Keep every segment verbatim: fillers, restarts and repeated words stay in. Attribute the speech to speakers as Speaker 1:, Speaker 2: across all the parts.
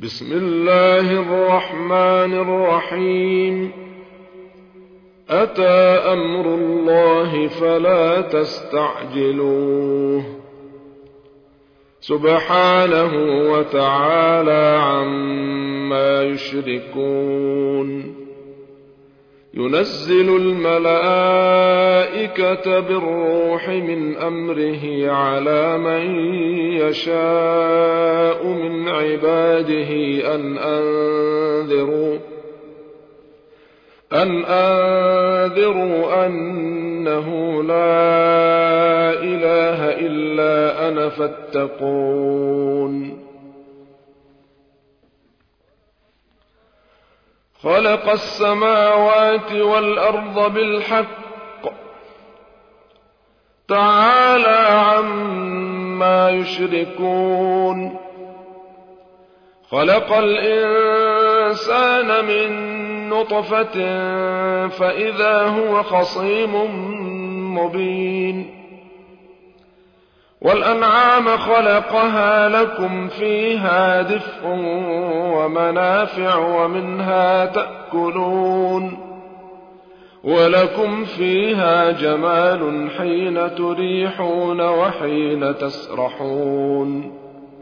Speaker 1: بسم الله الرحمن الرحيم. أتى أمر الله فلا تستعجلوه سبحانه وتعالى عما يشركون. ينزل الملائكة بالروح من أمره على من يشاء من عباده أن أنذروا أن أنذروا أنه لا إله إلا أنا فاتقون. خلق السماوات والأرض بالحق تعالى عما يشركون. خلق الإنسان من نطفة فإذا هو خصيم مبين. والأنعام خلقها لكم فيها دفء ومنافع ومنها تأكلون ولكم فيها جمال حين تريحون وحين تسرحون.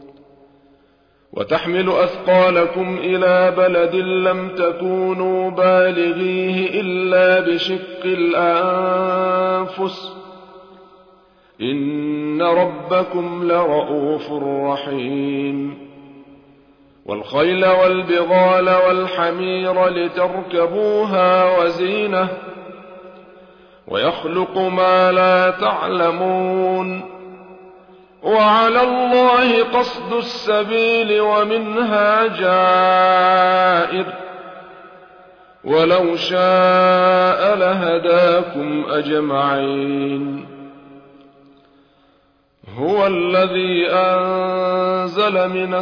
Speaker 1: وتحمل أثقالكم إلى بلد لم تكونوا بالغيه إلا بشق الأنفس إن ربكم لرؤوف رحيم. والخيل والبغال والحمير لتركبوها وزينة ويخلق ما لا تعلمون. وعلى الله قصد السبيل ومنها جائر ولو شاء لهداكم أجمعين. هو الذي أنزل من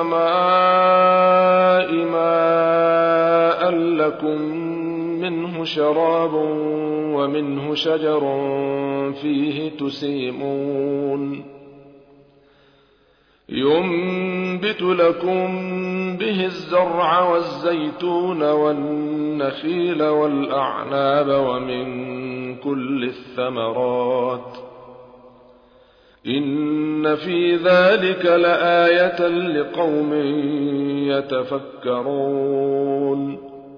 Speaker 1: السماء ماء لكم منه شراب ومنه شجر فيه تسيمون. ينبت لكم به الزرع والزيتون والنخيل والأعناب ومن كل الثمرات إن في ذلك لآية لقوم يتفكرون.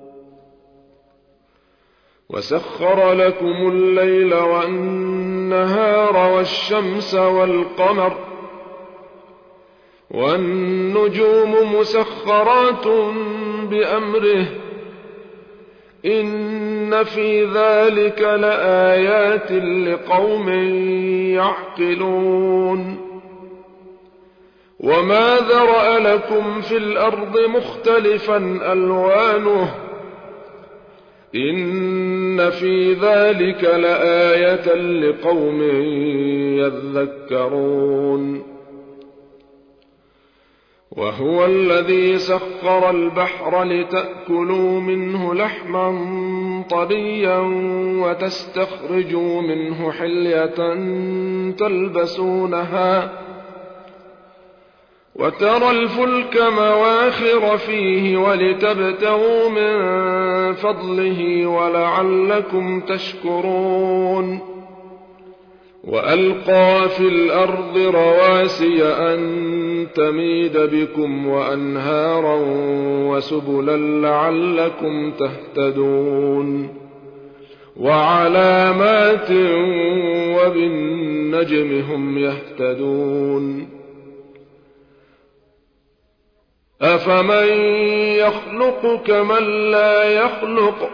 Speaker 1: وسخر لكم الليل والنهار والشمس والقمر والنجوم مسخرات بأمره إن في ذلك لآيات لقوم يعقلون. وما ذرأ لكم في الأرض مختلفا ألوانه إن في ذلك لآية لقوم يذكرون. وهو الذي سخر البحر لتأكلوا منه لحما طريا وتستخرجوا منه حلية تلبسونها وترى الفلك مواخر فيه ولتبتغوا من فضله ولعلكم تشكرون. وألقى في الأرض رواسي أن تميد بكم وأنهارا وسبلا لعلكم تهتدون. وعلامات وبالنجم هم يهتدون. أفمن يخلق كمن لا يخلق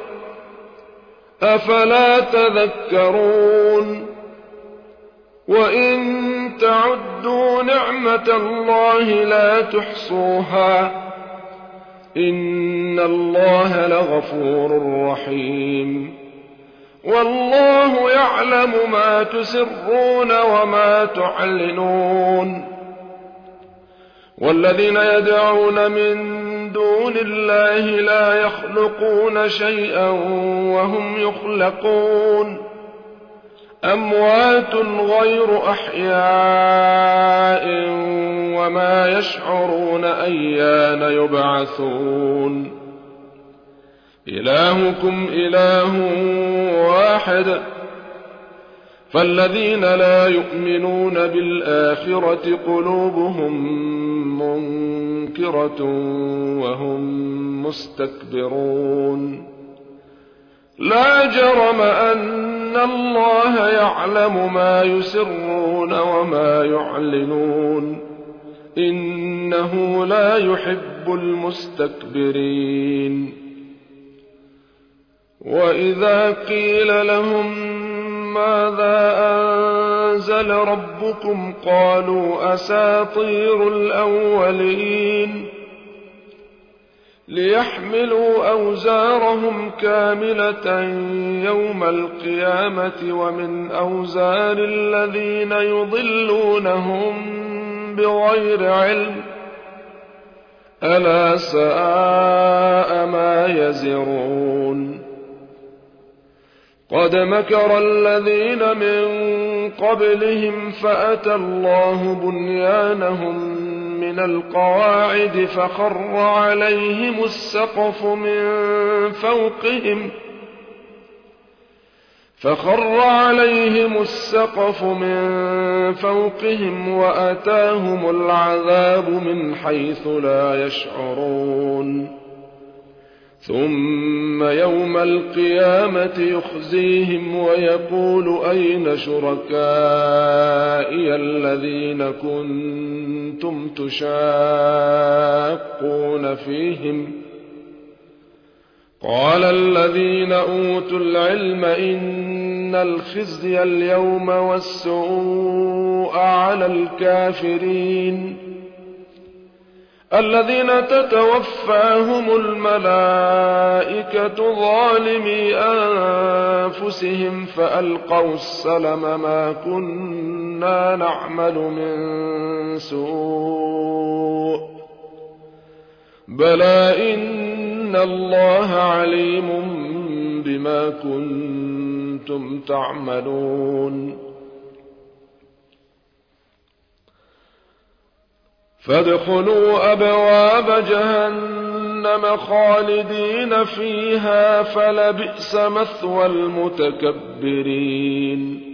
Speaker 1: أفلا تذكرون. وإن تعدوا نعمة الله لا تحصوها إن الله لغفور رحيم. والله يعلم ما تسرون وما تعلنون. والذين يدعون من دون الله لا يخلقون شيئا وهم يخلقون أموات غير أحياء وما يشعرون أيان يبعثون إلهكم إله واحد فالذين لا يؤمنون بالآخرة قلوبهم منكرة وهم مستكبرون لا جرم أن الله يعلم ما يسرون وما يعلنون إنه لا يحب المستكبرين وإذا قيل لهم ماذا أنزل ربكم قالوا أساطير الأولين ليحملوا أوزارهم كاملة يوم القيامة ومن أوزار الذين يضلونهم بغير علم ألا ساء ما يزرون قد مكر الذين من قبلهم فأتى الله بنيانهم من القواعد فخر عليهم السقف من فوقهم فخر عليهم السقف من فوقهم وأتاهم العذاب من حيث لا يشعرون ثم يوم القيامة يخزيهم ويقول أين شركائي الذين كنتم تشاقون فيهم قال الذين أوتوا العلم إن الخزي اليوم والسوء على الكافرين الذين تتوفاهم الملائكة ظالمي أنفسهم فألقوا السلم ما كنا نعمل من سوء بلى إن الله عليم بما كنتم تعملون فادخلوا أبواب جهنم خالدين فيها فلبئس مثوى المتكبرين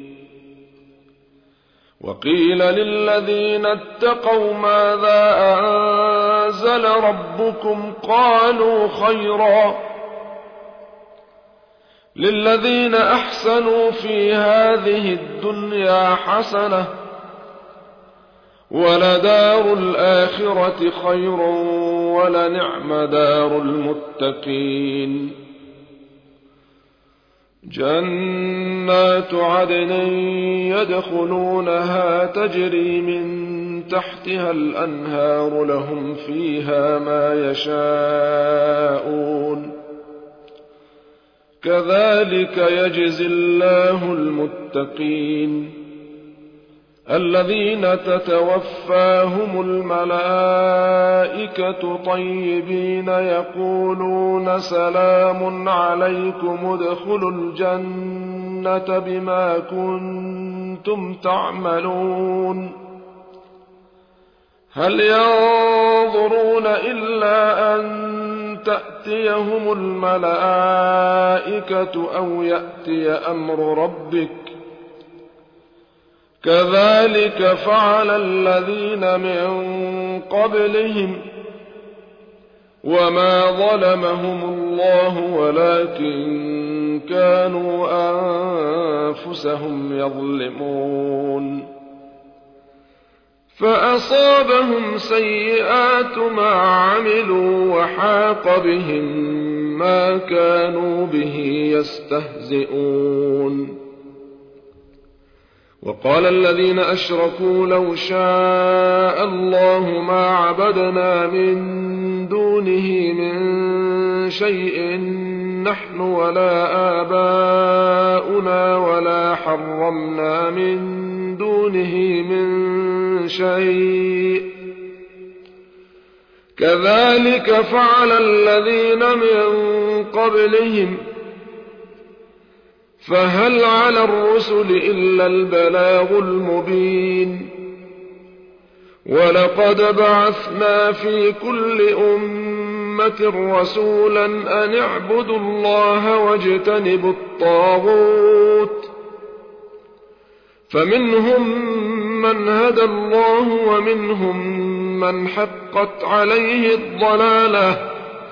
Speaker 1: وقيل للذين اتقوا ماذا أنزل ربكم قالوا خيرا للذين أحسنوا في هذه الدنيا حسنة ولدار الآخرة خير ولنعم دار المتقين جنات عدن يدخلونها تجري من تحتها الأنهار لهم فيها ما يشاءون كذلك يجزي الله المتقين الذين تتوفاهم الملائكة طيبين يقولون سلام عليكم ادخلوا الجنة بما كنتم تعملون هل ينظرون إلا أن تأتيهم الملائكة أو يأتي أمر ربك كذلك فعل الذين من قبلهم وما ظلمهم الله ولكن كانوا أنفسهم يظلمون فأصابهم سيئات ما عملوا وحاق بهم ما كانوا به يستهزئون وقال الذين أشركوا لو شاء الله ما عبدنا من دونه من شيء نحن ولا آباؤنا ولا حرمنا من دونه من شيء كذلك فعل الذين من قبلهم فهل على الرسل إلا البلاغ المبين ولقد بعثنا في كل أمة رسولا أن اعبدوا الله واجتنبوا الطاغوت فمنهم من هدى الله ومنهم من حقت عليه الضلالة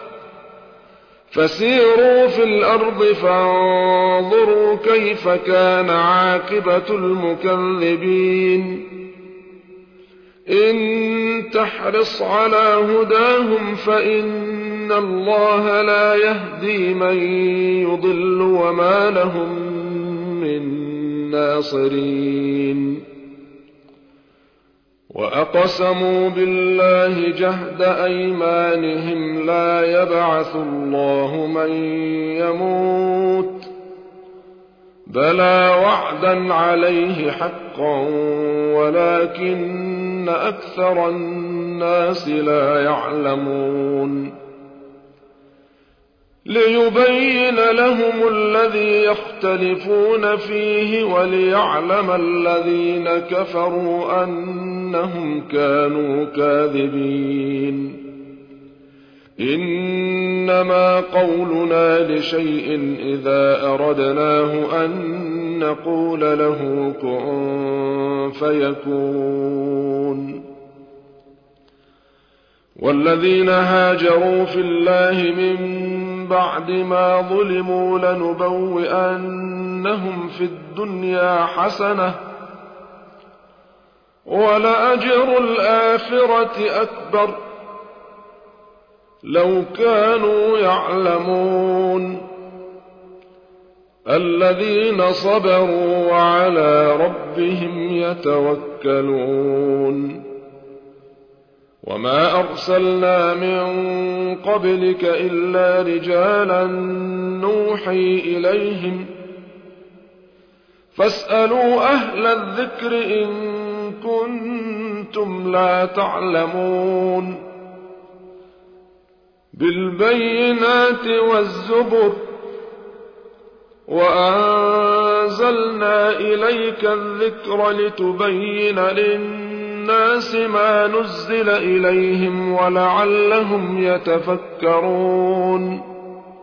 Speaker 1: فسيروا في الأرض فانظروا كيف كان عاقبة المكذبين إن تحرص على هداهم فإن الله لا يهدي من يضل وما لهم من ناصرين وأقسموا بالله جهد أيمانهم لا يبعث الله من يموت بلى وعدا عليه حقا ولكن أكثر الناس لا يعلمون ليبين لهم الذي يختلفون فيه وليعلم الذين كفروا أنهم كانوا كاذبين إنما قولنا لشيء إذا أردناه أن نقول له كن فيكون والذين هاجروا في الله من بعد ما ظلموا لنبوئنهم في الدنيا حسنة ولأجر الآخرة أكبر لو كانوا يعلمون الذين صبروا وعلى ربهم يتوكلون وما أرسلنا من قبلك إلا رجالا نوحي إليهم فاسألوا أهل الذكر إن كنتم لا تعلمون بالبينات والزبر وأنزلنا إليك الذكر لتبين للناس ما نزل إليهم ولعلهم يتفكرون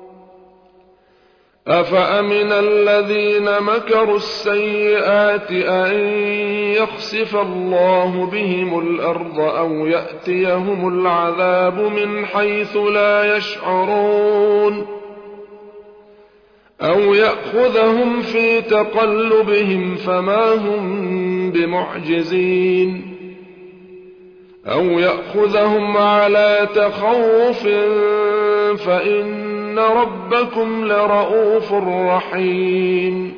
Speaker 1: أفأمن الذين مكروا السيئات أن يخسف الله بهم الأرض أو يأتيهم العذاب من حيث لا يشعرون أو يأخذهم في تقلبهم فما هم بمعجزين أو يأخذهم على تخوف فإن ربكم لرؤوف رحيم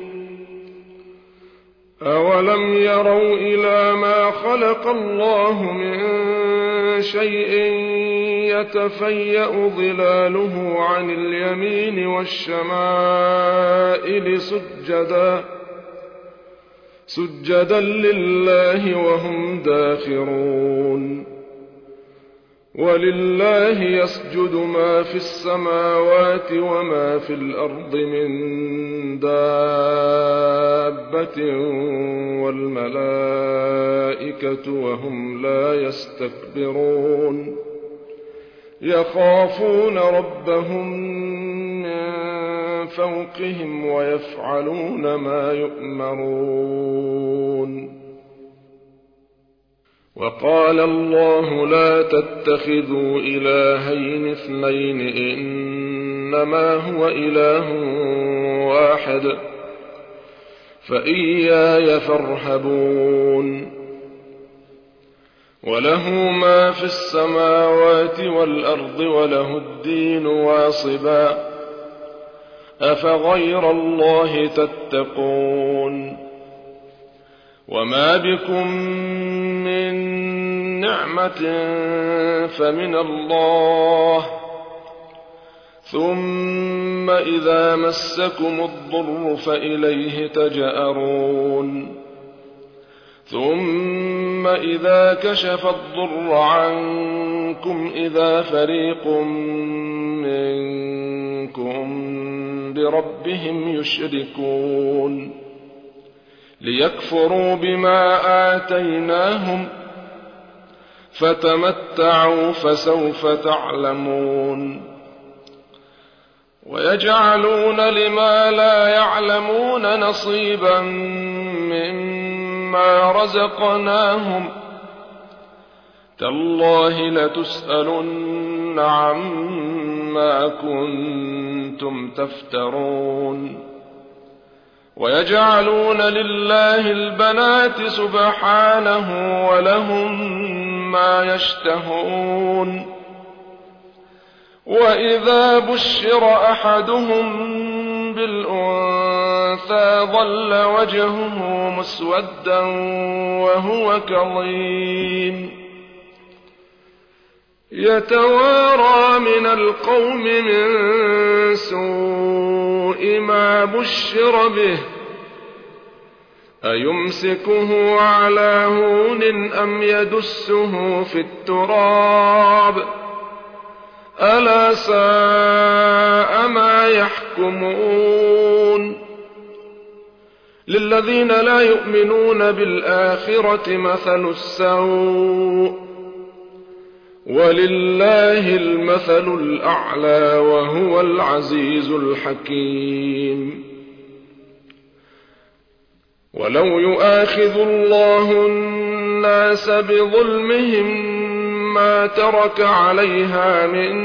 Speaker 1: أولم يروا إلى ما خلق الله من شيء يتفيأ ظلاله عن اليمين والشمائل سجدا سجدا لله وهم داخرون ولله يسجد ما في السماوات وما في الأرض من دابة والملائكة وهم لا يستكبرون يخافون ربهم من فوقهم ويفعلون ما يؤمرون وقال الله لا تتخذوا إلهين اثنين إنما هو إله واحد فإياي فارهبون وله ما في السماوات والأرض وله الدين واصبا أفغير الله تتقون وما بكم من نعمة فمن الله ثم إذا مسكم الضر فإليه تجأرون ثم إذا كشف الضر عنكم إذا فريق منكم بربهم يشركون ليكفروا بما آتيناهم فتمتعوا فسوف تعلمون ويجعلون لما لا يعلمون نصيبا مما رزقناهم تالله لتسألن عما كنتم تفترون ويجعلون لله البنات سبحانه ولهم ما يشتهون وإذا بشر أحدهم بالأنثى ظل وجهه مسودا وهو كظيم يتوارى من القوم من سوء ما بشر به أيمسكه على هون أم يدسه في التراب ألا ساء ما يحكمون للذين لا يؤمنون بالآخرة مثل السوء ولله المثل الأعلى وهو العزيز الحكيم ولو يؤاخذ الله الناس بظلمهم ما ترك عليها من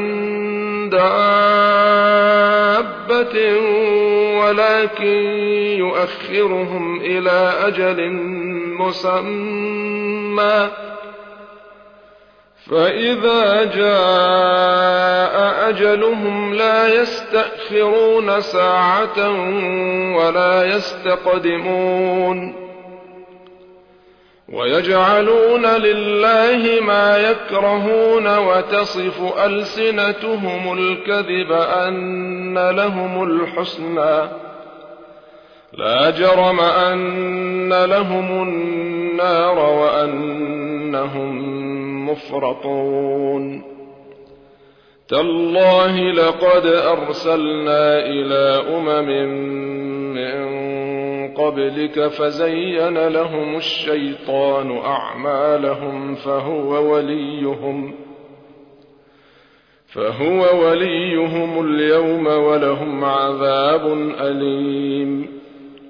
Speaker 1: دابة ولكن يؤخرهم إلى أجل مسمى فإذا جاء أجلهم لا يستأخرون ساعة ولا يستقدمون ويجعلون لله ما يكرهون وتصف ألسنتهم الكذب أن لهم الحسنى لا جرم أن لهم النار وأنهم مفرطون تالله لقد أرسلنا إلى أمم من قبلك فزين لهم الشيطان أعمالهم فهو وليهم فهو وليهم اليوم ولهم عذاب أليم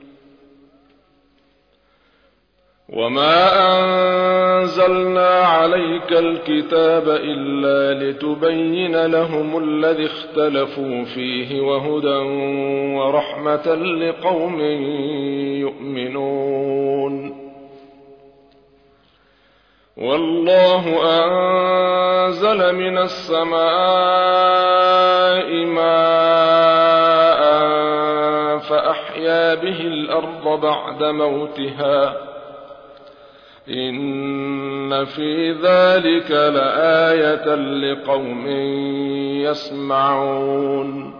Speaker 1: وما أنزلنا عليك الكتاب إلا لتبين لهم الذي اختلفوا فيه وهدى ورحمة لقوم يؤمنون والله أنزل من السماء ماء فأحيا به الأرض بعد موتها إن في ذلك لآية لقوم يسمعون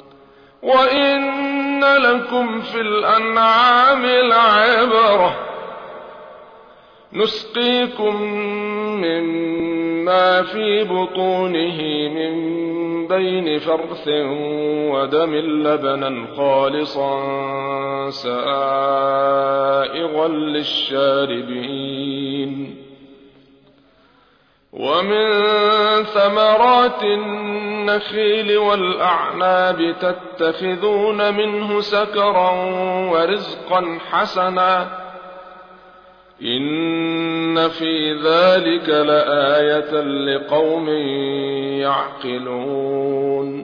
Speaker 1: وإن لكم في الأنعام لعبرة نسقيكم مما في بطونه من بين فرث ودم لبنا خالصا سائغا للشاربين ومن ثمرات النخيل والأعناب تتخذون منه سكرا ورزقا حسنا إن في ذلك لآية لقوم يعقلون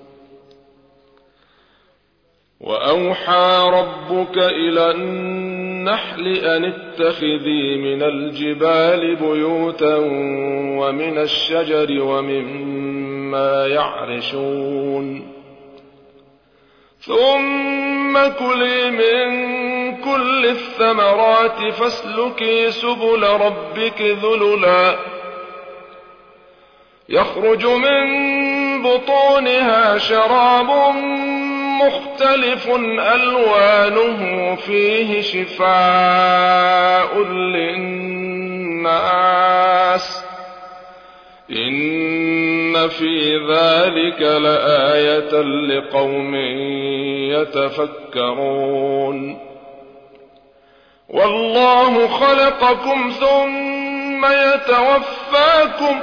Speaker 1: وأوحى ربك إلى النحل أن اتخذي من الجبال بيوتا ومن الشجر ومما يعرشون ثم كلي من كل الثمرات فاسلكي سبل ربك ذللا يخرج من بطونها شراب مختلف ألوانه فيه شفاء للناس إن في ذلك لآية لقوم يتفكرون والله خلقكم ثم يتوفاكم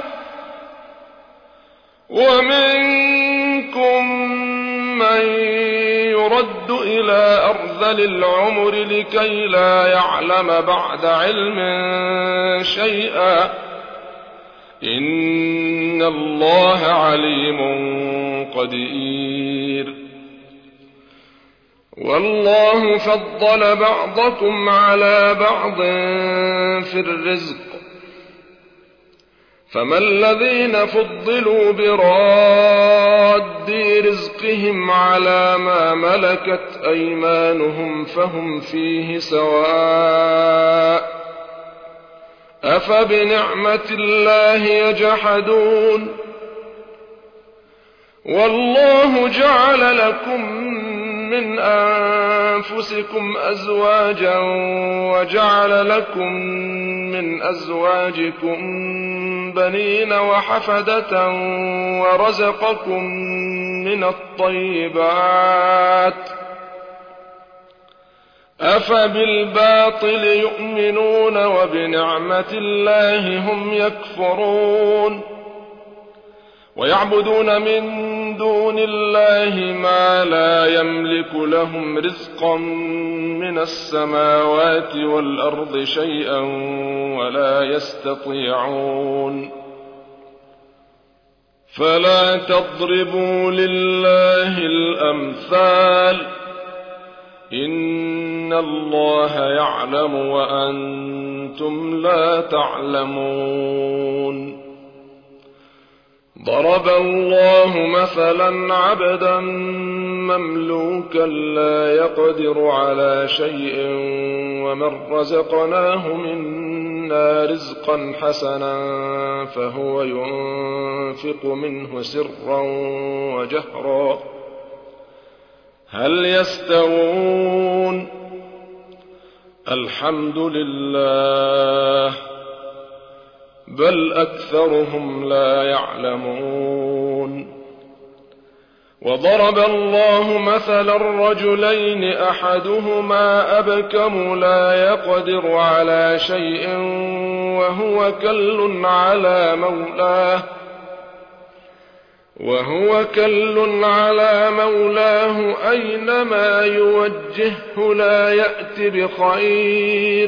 Speaker 1: ومنكم من يرد إلى أرذل العمر لكي لا يعلم بعد علم شيئا إن الله عليم قدير والله فضل بعضكم على بعض في الرزق فما الذين فضلوا براد رزقهم على ما ملكت أيمانهم فهم فيه سواء أفبنعمة الله يجحدون والله جعل لكم من أنفسكم أزواجا وجعل لكم من أزواجكم بنين وحفدة ورزقكم من الطيبات أفبالباطل يؤمنون وبنعمة الله هم يكفرون ويعبدون من دون الله ما لا يملك لهم رزقا من السماوات والأرض شيئا ولا يستطيعون فلا تضربوا لله الأمثال إن الله يعلم وأنتم لا تعلمون ضرب الله مثلا عبدا مملوكا لا يقدر على شيء ومن رزقناه منا رزقا حسنا فهو ينفق منه سرا وجهرا هل يستوون الحمد لله بل أكثرهم لا يعلمون وضرب الله مثلا رجلين أحدهما أبكم لا يقدر على شيء وهو كل على مولاه وهو كل على مولاه أينما يوجهه لا يأت بخير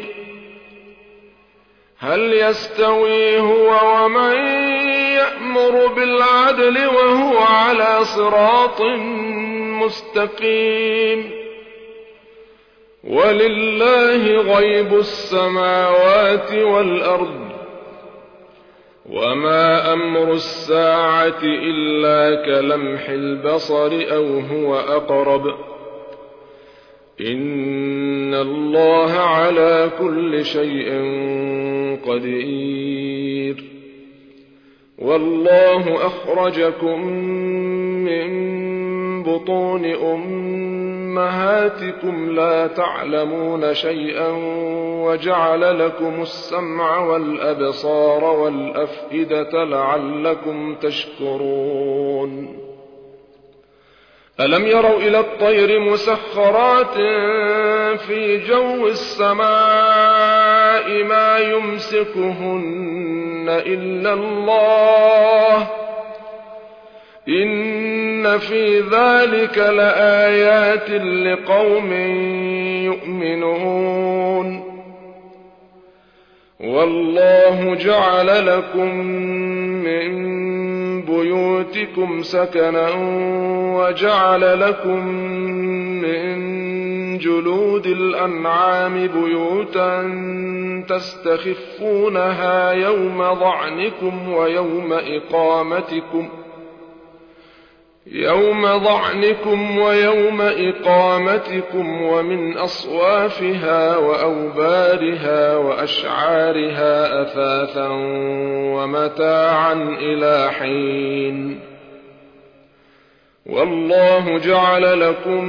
Speaker 1: هل يستوي هو ومن يأمر بالعدل وهو على صراط مستقيم ولله غيب السماوات والأرض وما أمر الساعة إلا كلمح البصر أو هو أقرب إن الله على كل شيء قدير والله أخرجكم من بطون أمهاتكم لا تعلمون شيئا وجعل لكم السمع والأبصار والأفئدة لعلكم تشكرون ألم يروا إلى الطير مسخرات في جو السماء ما يمسكهن إلا الله إن في ذلك لآيات لقوم يؤمنون والله جعل لكم من بيوتكم سكنا وجعل لكم من جلود الأنعام بيوتا تستخفونها يوم ضعنكم ويوم إقامتكم يوم ضعنكم ويوم إقامتكم ومن أصوافها وأوبارها وأشعارها أثاثا ومتاعا إلى حين والله جعل لكم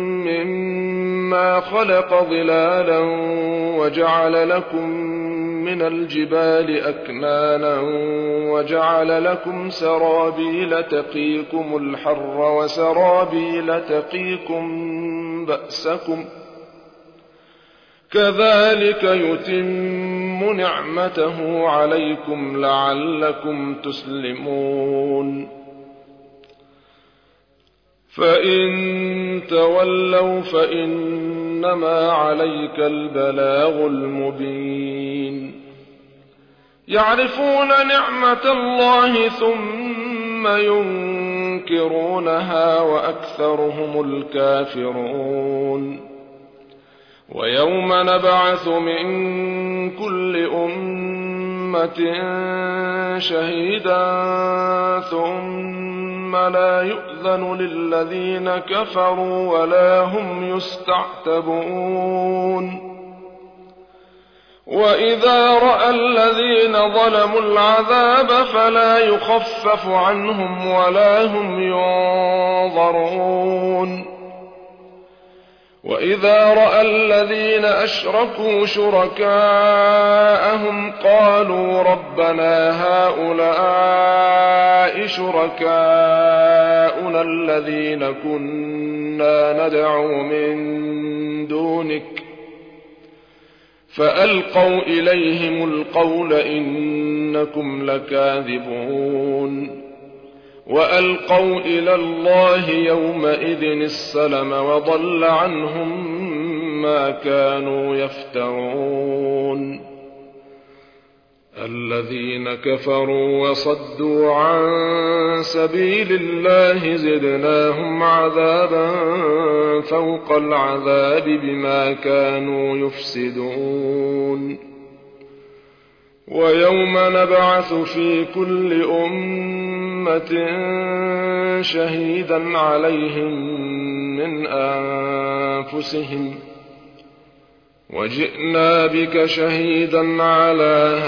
Speaker 1: مما خلق ظلالا وجعل لكم من من الجبال أكنانا وجعل لكم سرابيل تقيكم الحر وسرابيل تقيكم بأسكم كذلك يتم نعمته عليكم لعلكم تسلمون فإن تولوا فإنما عليك البلاغ المبين يعرفون نعمة الله ثم ينكرونها وأكثرهم الكافرون ويوم نبعث من كل أمة شهيدا ثم لا يؤذن للذين كفروا ولا هم يستعتبون وإذا رأى الذين ظلموا العذاب فلا يخفف عنهم ولا هم ينظرون وإذا رأى الذين أشركوا شركاءهم قالوا ربنا هؤلاء شركاؤنا الذين كنا ندعو من دونك فألقوا إليهم القول إنكم لكاذبون وألقوا إلى الله يومئذ السلم وضل عنهم ما كانوا يفترون الذين كفروا وصدوا عن سبيل الله زدناهم عذابا فوق العذاب بما كانوا يفسدون ويوم نبعث في كل أمة شهيدا عليهم من أنفسهم وجئنا بك شهيدا على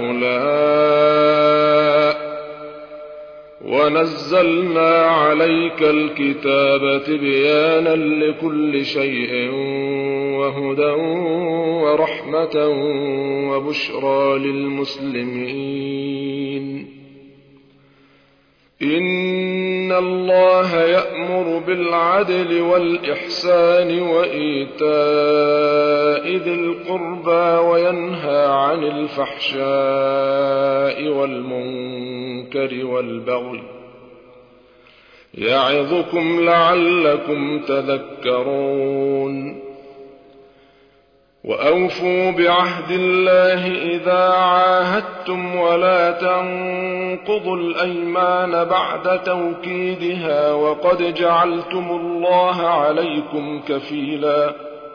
Speaker 1: هؤلاء ونزلنا عليك الكتاب تبيانا لكل شيء وهدى ورحمة وبشرى للمسلمين إن الله يأمر بالعدل والإحسان وإيتاء ذي القربى وينهى عن الفحشاء والمنكر والبغي يعظكم لعلكم تذكرون وأوفوا بعهد الله إذا عاهدتم ولا تنقضوا الأيمان بعد توكيدها وقد جعلتم الله عليكم كفيلا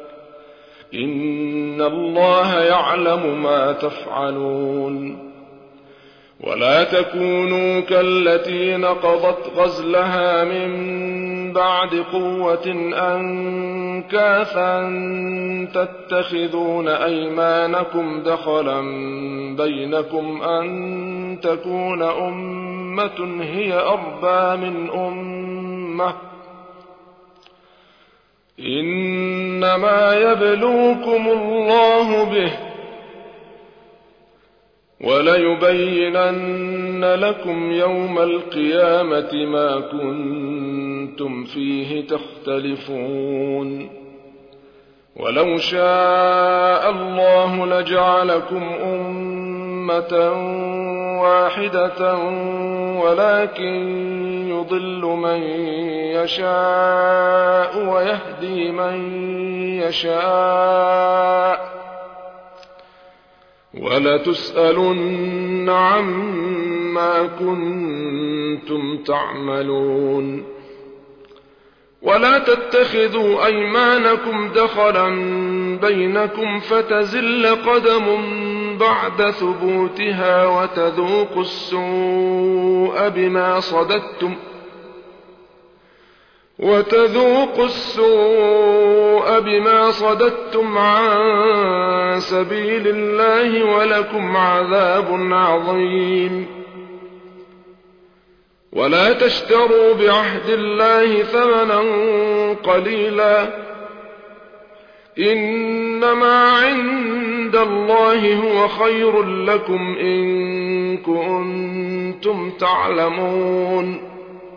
Speaker 1: إن الله يعلم ما تفعلون ولا تكونوا كالتي نقضت غزلها من بعد قوة أنكاثا تتخذون أيمانكم دخلا بينكم أن تكون أمة هي أربى من أمة إنما يبلوكم الله به وليبينن لكم يوم القيامة ما كنتم فيه تختلفون ولو شاء الله لجعلكم أمة واحدة ولكن يضل من يشاء ويهدي من يشاء ولتسألن عما كنتم تعملون ولا تتخذوا أيمانكم دخلا بينكم فتزل قدم بعد ثبوتها وتذوقوا السوء بما صددتم وتذوقوا السوء بما صددتم عن سبيل الله ولكم عذاب عظيم ولا تشتروا بعهد الله ثمنا قليلا إن إنما عند الله هو خير لكم إن كنتم تعلمون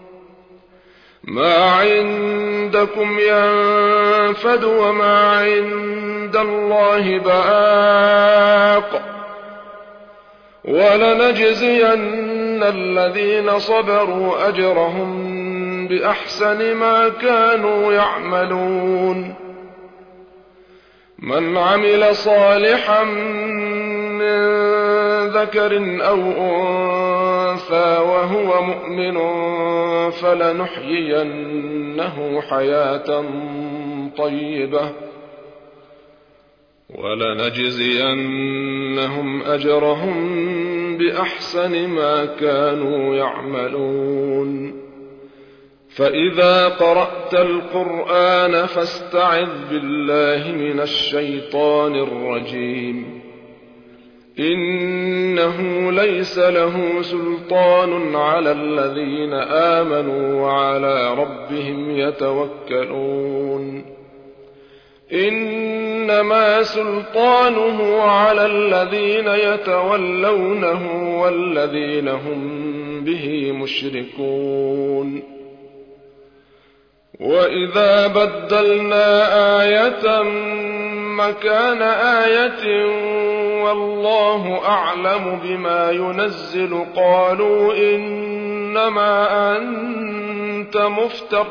Speaker 1: ما عندكم ينفد وما عند الله باق ولنجزين الذين صبروا أجرهم بأحسن ما كانوا يعملون من عمل صالحا من ذكر أو أنثى وهو مؤمن فلنحيينه حياة طيبة ولنجزينهم أجرهم بأحسن ما كانوا يعملون فإذا قرأت القرآن فاستعذ بالله من الشيطان الرجيم إنه ليس له سلطان على الذين آمنوا وعلى ربهم يتوكلون إنما سلطانه على الذين يتولونه والذين هم به مشركون وإذا بدلنا آية مكان آية والله أعلم بما ينزل قالوا إنما أنت مفتر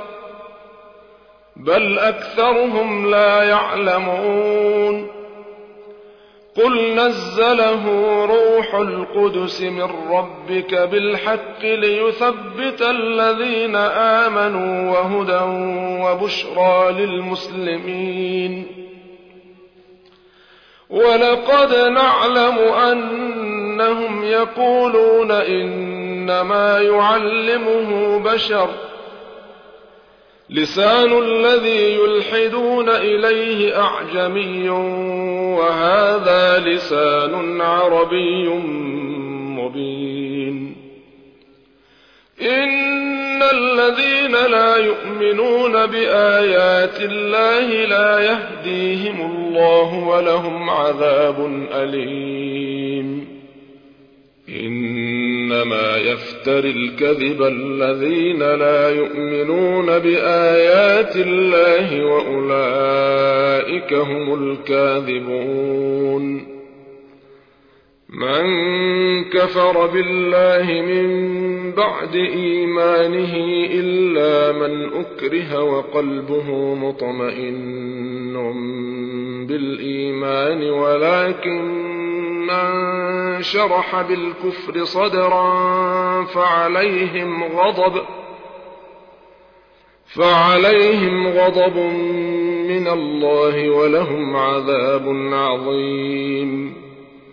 Speaker 1: بل أكثرهم لا يعلمون قل نزله روح القدس من ربك بالحق ليثبت الذين آمنوا وهدى وبشرى للمسلمين ولقد نعلم أنهم يقولون إنما يعلمه بشر لسان الذي يلحدون إليه أعجمي وهذا لسان عربي مبين إن الذين لا يؤمنون بآيات الله لا يهديهم الله ولهم عذاب أليم إنما يفتري الكذب الذين لا يؤمنون بآيات الله وأولئك هم الكاذبون من كفر بالله من بعد إيمانه إلا من أكره وقلبه مطمئن بالإيمان ولكن من شرح بالكفر صدرا فعليهم غضب فعليهم غضب من الله ولهم عذاب عظيم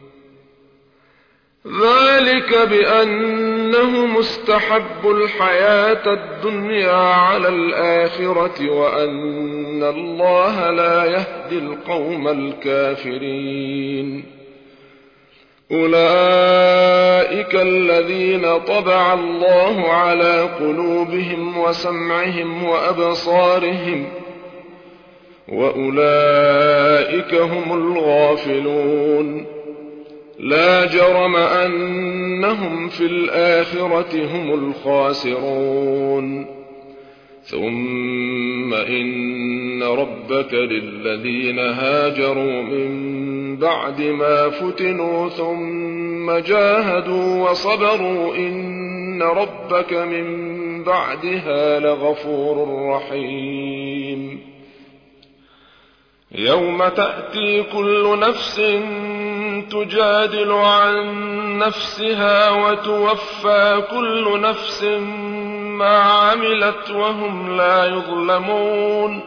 Speaker 1: ذلك بأنه مستحب الحياة الدنيا على الآخرة وأن الله لا يهدي القوم الكافرين أولئك الذين طبع الله على قلوبهم وسمعهم وأبصارهم وأولئك هم الغافلون لا جرم أنهم في الآخرة هم الخاسرون ثم إن ربك للذين هاجروا من بعد ما فتنوا ثم جاهدوا وصبروا إن ربك من بعدها لغفور رحيم يوم تأتي كل نفس تجادل عن نفسها وتوفى كل نفس ما عملت وهم لا يظلمون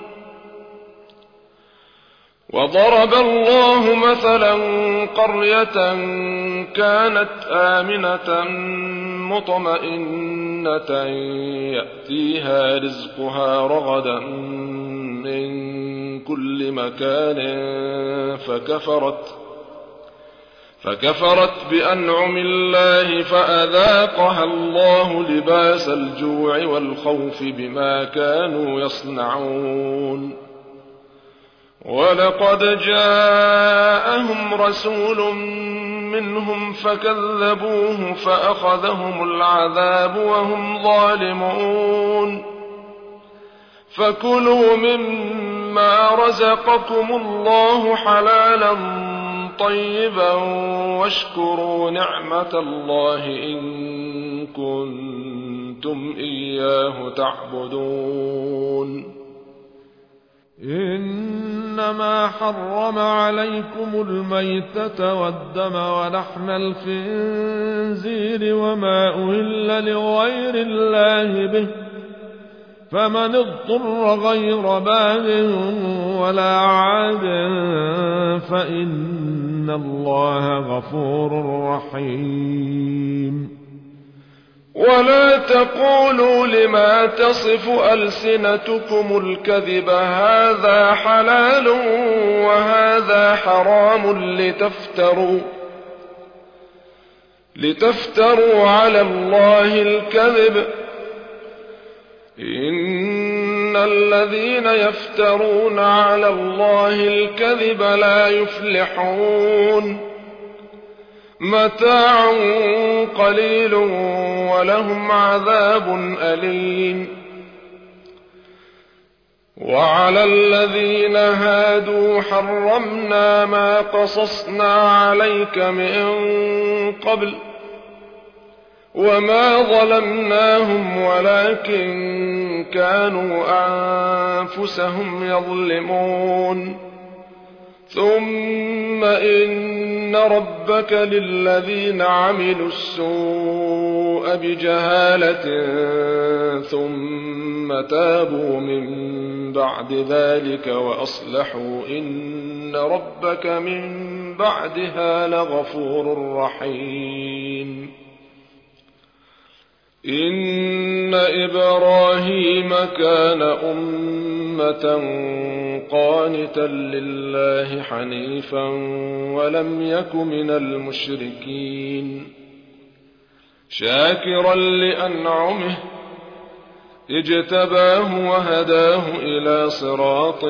Speaker 1: وضرب الله مثلا قرية كانت آمنة مطمئنة يأتيها رزقها رغدا من كل مكان فكفرت فكفرت بأنعم الله فأذاقها الله لباس الجوع والخوف بما كانوا يصنعون ولقد جاءهم رسول منهم فكذبوه فأخذهم العذاب وهم ظالمون فكلوا مما رزقكم الله حلالا طيبا واشكروا نعمة الله إن كنتم إياه تعبدون.
Speaker 2: إنما حرم عليكم الميتة والدم ولحم الخنزير وما أهل لغير الله به فمن اضطر غير باغ ولا عاد فإن الله غفور رحيم.
Speaker 1: ولا تقولوا لما تصف ألسنتكم الكذب هذا حلال وهذا حرام لتفتروا لتفتروا على الله الكذب إن الذين يفترون على الله الكذب لا يفلحون. متاع قليل ولهم عذاب أليم. وعلى الذين هادوا حرمنا ما قصصنا عليك من قبل وما ظلمناهم ولكن كانوا أنفسهم يظلمون. ثم إن ربك للذين عملوا السوء بجهالة ثم تابوا من بعد ذلك وأصلحوا إن ربك من بعدها لغفور رحيم. إن إبراهيم كان أمة قانتا لله حنيفا ولم يك من المشركين شاكرا لأنعمه اجتباه وهداه إلى صراط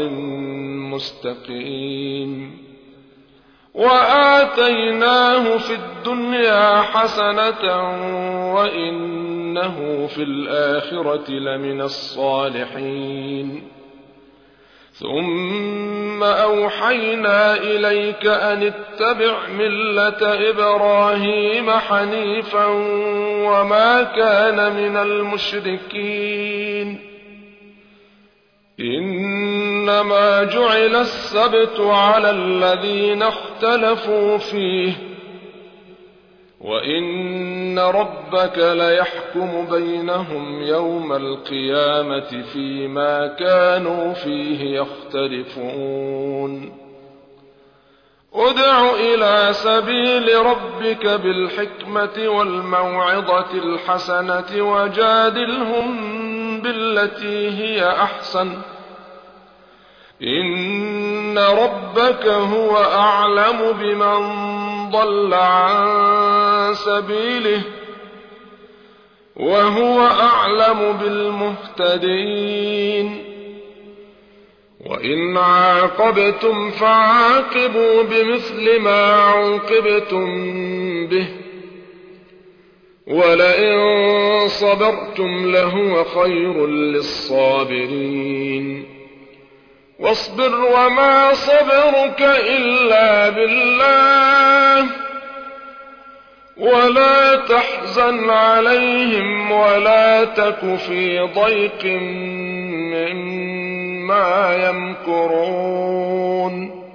Speaker 1: مستقيم. وآتيناه في الدنيا حسنة وإنه في الآخرة لمن الصالحين. ثم أوحينا إليك أن اتبع ملة إبراهيم حنيفا وما كان من المشركين. إنما جعل السبت على الذين اختلفوا فيه وإن ربك ليحكم بينهم يوم القيامة فيما كانوا فيه يختلفون. ادع إلى سبيل ربك بالحكمة والموعظة الحسنة وجادلهم بالتي هي أحسن إن ربك هو أعلم بمن ضل عن سبيله وهو أعلم بالمهتدين. وإن عاقبتم فعاقبوا بمثل ما عوقبتم به ولئن صبرتم لهو خير للصابرين. واصبر وما صبرك إلا بالله ولا تحزن عليهم ولا تك في ضيق مما يمكرون.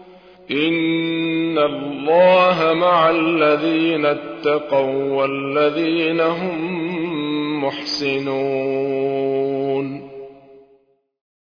Speaker 1: إن الله مع الذين اتقوا والذين هم محسنون.